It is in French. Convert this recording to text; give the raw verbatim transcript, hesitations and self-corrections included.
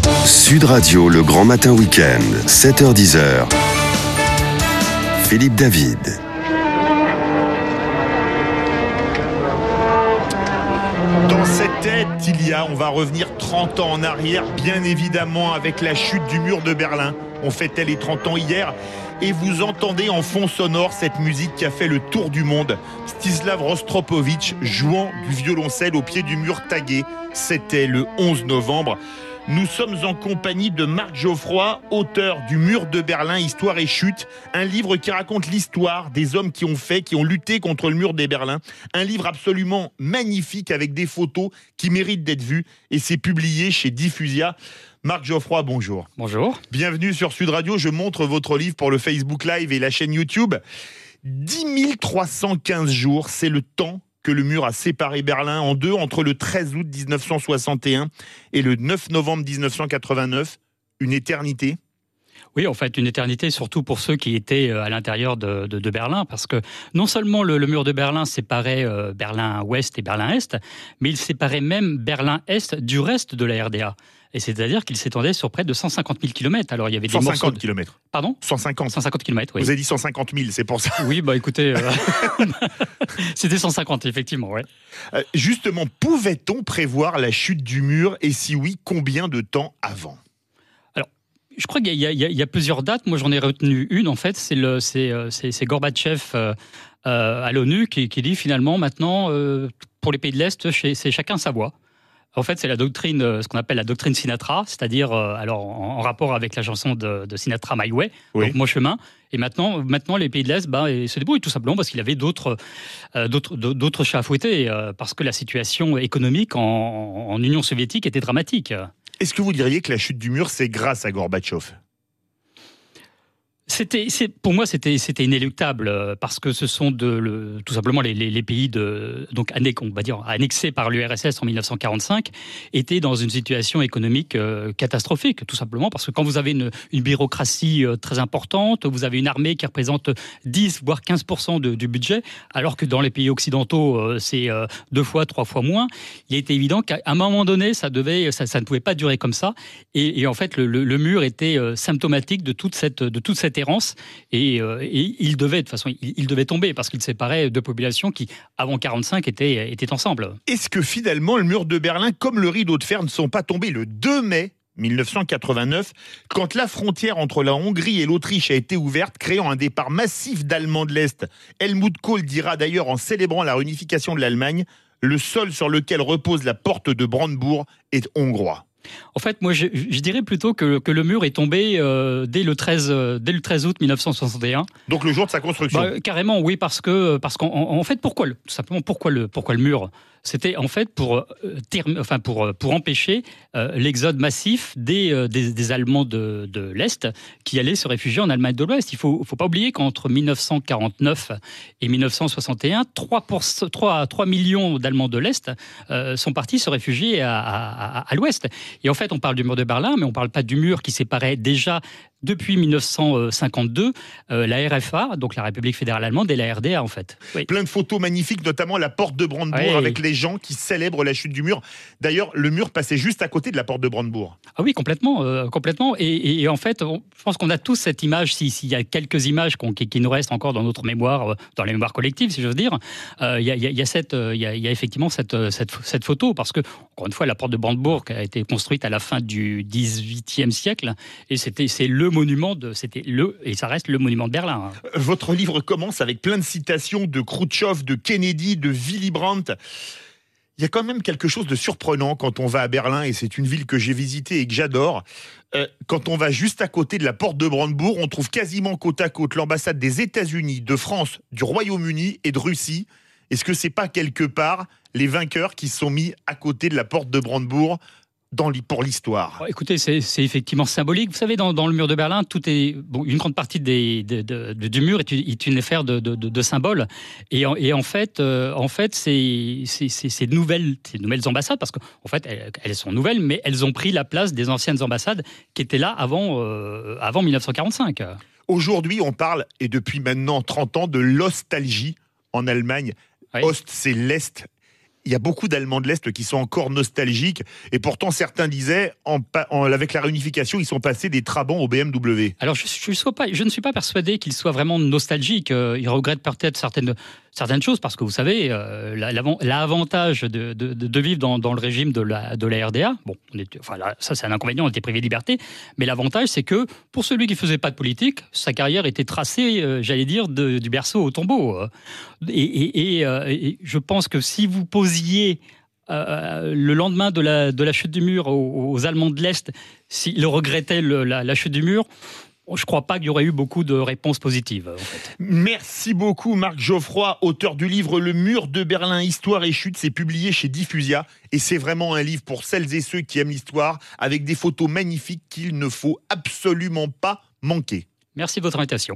Sud Radio, le grand matin week-end, sept heures dix. Philippe David. Dans cette tête, il y a, on va revenir trente ans en arrière, bien évidemment, avec la chute du mur de Berlin. On fêtait les trente ans hier. Et vous entendez en fond sonore cette musique qui a fait le tour du monde. Stislav Rostropovitch jouant du violoncelle au pied du mur tagué. C'était le onze novembre. Nous sommes en compagnie de Marc Geoffroy, auteur du Mur de Berlin, Histoire et Chute, un livre qui raconte l'histoire des hommes qui ont fait, qui ont lutté contre le mur de Berlin. Un livre absolument magnifique avec des photos qui méritent d'être vues et c'est publié chez Diffusia. Marc Geoffroy, bonjour. Bonjour. Bienvenue sur Sud Radio. Je montre votre livre pour le Facebook Live et la chaîne YouTube. dix mille trois cent quinze jours, c'est le temps que le mur a séparé Berlin en deux entre le treize août dix-neuf cent soixante et un et le neuf novembre dix-neuf cent quatre-vingt-neuf. Une éternité. Oui, en fait, une éternité, surtout pour ceux qui étaient à l'intérieur de, de, de Berlin, parce que non seulement le, le mur de Berlin séparait euh, Berlin-Ouest et Berlin-Est, mais il séparait même Berlin-Est du reste de la R D A. Et c'est-à-dire qu'il s'étendait sur près de cent cinquante mille kilomètres. Alors, il y avait des cent cinquante de... kilomètres. Pardon ? cent cinquante. cent cinquante kilomètres, oui. Vous avez dit cent cinquante mille, c'est pour ça. Oui, bah écoutez, euh... c'était cent cinquante, effectivement, ouais. Euh, justement, pouvait-on prévoir la chute du mur et si oui, combien de temps avant ? Je crois qu'il y, y, y a plusieurs dates. Moi, j'en ai retenu une, en fait. C'est, le, c'est, c'est, c'est Gorbatchev euh, euh, à l'ONU qui, qui dit finalement, maintenant, euh, pour les pays de l'Est, c'est, c'est chacun sa voie. En fait, c'est la doctrine, ce qu'on appelle la doctrine Sinatra, c'est-à-dire, euh, alors, en, en rapport avec la chanson de, de Sinatra, My Way, oui. donc Mon chemin. Et maintenant, maintenant, les pays de l'Est bah, se débrouillent tout simplement parce qu'il y avait d'autres, euh, d'autres, d'autres chats à fouetter, euh, parce que la situation économique en, en Union soviétique était dramatique. Est-ce que vous diriez que la chute du mur, c'est grâce à Gorbatchev ? C'était, c'est, pour moi, c'était, c'était inéluctable parce que ce sont de, le, tout simplement les, les, les pays de, donc, on va dire, annexés par l'U R S S en dix-neuf cent quarante-cinq étaient dans une situation économique euh, catastrophique, tout simplement parce que quand vous avez une, une bureaucratie euh, très importante, vous avez une armée qui représente dix voire quinze pour cent de, du budget, alors que dans les pays occidentaux, euh, c'est euh, deux fois, trois fois moins. Il était évident qu'à un moment donné, ça, devait, ça, ça ne pouvait pas durer comme ça. Et, et en fait, le, le, le mur était euh, symptomatique de toute cette, de toute cette errance et, euh, et il devait de toute façon il, il devait tomber parce qu'il séparait deux populations qui avant quarante-cinq étaient, étaient ensemble. Est-ce que finalement le mur de Berlin comme le rideau de fer ne sont pas tombés le deux mai dix-neuf cent quatre-vingt-neuf quand la frontière entre la Hongrie et l'Autriche a été ouverte, créant un départ massif d'Allemands de l'Est? Helmut Kohl dira d'ailleurs en célébrant la réunification de l'Allemagne: le sol sur lequel repose la porte de Brandebourg est hongrois. En fait, moi, je, je dirais plutôt que, que le mur est tombé euh, dès, le treize, euh, dès le treize août dix-neuf cent soixante et un. Donc le jour de sa construction. Bah, carrément, oui, parce que parce qu'en en fait, pourquoi le, tout simplement pourquoi le pourquoi le mur? C'était en fait pour, euh, term, enfin pour, pour empêcher euh, l'exode massif des, euh, des, des Allemands de, de l'Est qui allaient se réfugier en Allemagne de l'Ouest. Il ne faut, faut pas oublier qu'entre dix-neuf cent quarante-neuf et dix-neuf cent soixante et un, trois millions d'Allemands de l'Est euh, sont partis se réfugier à, à, à, à l'Ouest. Et en fait, on parle du mur de Berlin, mais on ne parle pas du mur qui séparait déjà depuis dix-neuf cent cinquante-deux, euh, la R F A, donc la République fédérale allemande, et la R D A, en fait. Oui. Plein de photos magnifiques, notamment la porte de Brandebourg, oui, avec les gens qui célèbrent la chute du mur. D'ailleurs, le mur passait juste à côté de la porte de Brandebourg. Ah oui, complètement. Euh, complètement. Et, et, et en fait, on, je pense qu'on a tous cette image, s'il si y a quelques images qui, qui nous restent encore dans notre mémoire, dans les mémoires collectives, si j'ose dire, il euh, y, y, y, y, y a effectivement cette, cette, cette photo, parce que, encore une fois, la porte de Brandebourg a été construite à la fin du dix-huitième siècle, et c'était, c'est le monument de, c'était le, et ça reste le monument de Berlin. Votre livre commence avec plein de citations de Khrouchtchev, de Kennedy, de Willy Brandt. Il y a quand même quelque chose de surprenant quand on va à Berlin, et c'est une ville que j'ai visitée et que j'adore. Euh, quand on va juste à côté de la porte de Brandebourg, on trouve quasiment côte à côte l'ambassade des États-Unis, de France, du Royaume-Uni et de Russie. Est-ce que c'est pas quelque part les vainqueurs qui sont mis à côté de la porte de Brandebourg dans, pour l'histoire? Oh, écoutez, c'est, c'est effectivement symbolique. Vous savez, dans, dans le mur de Berlin, tout est, bon, une grande partie des, de, de, de, du mur est une, est une affaire de, de, de, de symboles. Et en, et en fait, euh, en fait c'est, c'est, c'est, ces, nouvelles, ces nouvelles ambassades, parce qu'en fait, elles, elles sont nouvelles, mais elles ont pris la place des anciennes ambassades qui étaient là avant, euh, avant dix-neuf cent quarante-cinq. Aujourd'hui, on parle, et depuis maintenant trente ans, de l'ostalgie en Allemagne. Oui. Ost, c'est l'Est. il y a beaucoup d'Allemands de l'Est qui sont encore nostalgiques. Et pourtant, certains disaient, en, en, avec la réunification, ils sont passés des Trabant au B M W. Alors, je, je, je, pas, je ne suis pas persuadé qu'ils soient vraiment nostalgiques. Euh, ils regrettent peut-être certaines, certaines choses, parce que vous savez, euh, l'avantage de, de, de, de vivre dans, dans le régime de la, de la R D A, bon, on est, enfin, là, ça c'est un inconvénient, on était privé de liberté, mais l'avantage c'est que pour celui qui ne faisait pas de politique, sa carrière était tracée, euh, j'allais dire, de, du berceau au tombeau. Et, et, et, euh, et je pense que si vous posiez euh, le lendemain de la, de la chute du mur aux, aux Allemands de l'Est, s'ils regrettaient le, la, la chute du mur, je ne crois pas qu'il y aurait eu beaucoup de réponses positives, en fait. Merci beaucoup, Marc Geoffroy, auteur du livre Le Mur de Berlin, Histoire et Chute. C'est publié chez Diffusia. Et c'est vraiment un livre pour celles et ceux qui aiment l'histoire, avec des photos magnifiques qu'il ne faut absolument pas manquer. Merci de votre invitation.